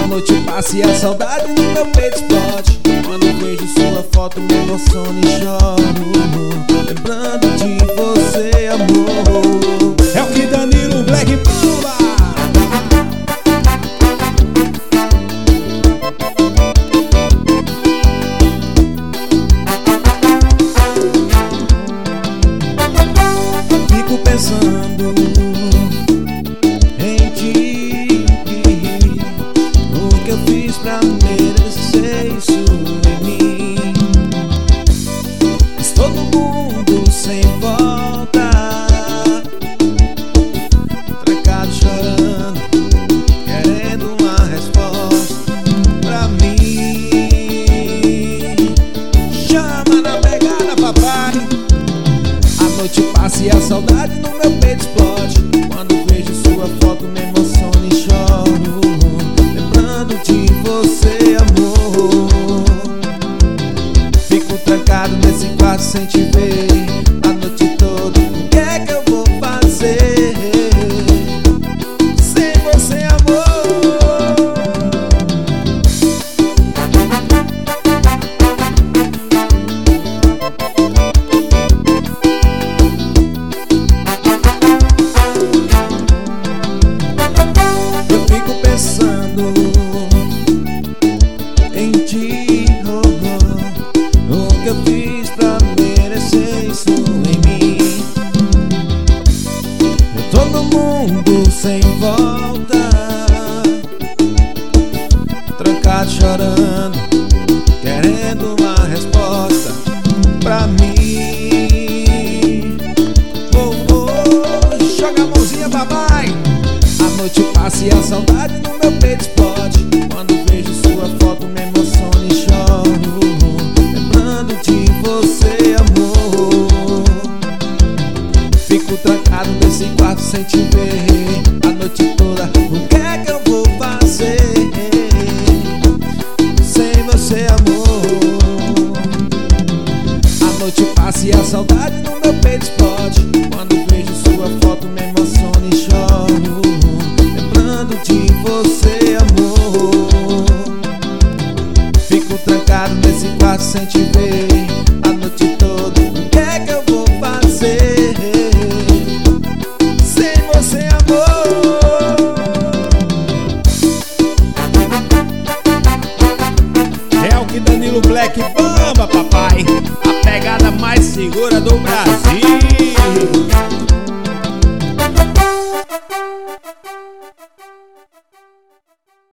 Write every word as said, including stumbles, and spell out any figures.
noite passa e a saudade no meu peito explode. Quando vejo sua foto me emociono e choro, lembrando de você, amor. É o que Danilo Black Bomba. Fico pensando em ti, o que eu fiz pra merecer isso em mim. Estou no mundo sem volta, trancado chorando, querendo uma resposta pra mim. Chama na pegada, papai. A noite passa e a saudade no meu peito explode. Quando vejo sua foto me emociono e choro, lembrando de você, amor. Fico trancado nesse quarto sem te ver a noite toda. O que é que eu vou fazer sem você, amor? Pensando em ti, oh, oh, o que eu fiz pra merecer isso em mim. Eu tô no mundo sem volta, trancado chorando, querendo uma resposta pra mim. Oh, oh, joga a mãozinha, papai. A noite passa e a saudade no meu peito explode. Quando vejo sua foto me emociono e choro, lembrando de você, amor. Fico trancado nesse quarto sem te ver a noite toda. O que é que eu vou fazer sem você, amor? A noite passa e a saudade